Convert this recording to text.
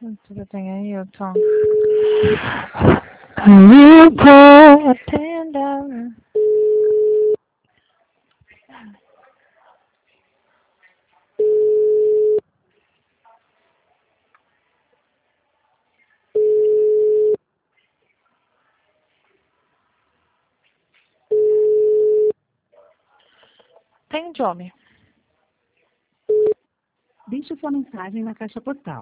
Tudo bem aí, o Tom? You put a pen down. Tem Johnny. Deixe sua mensagem na caixa postal.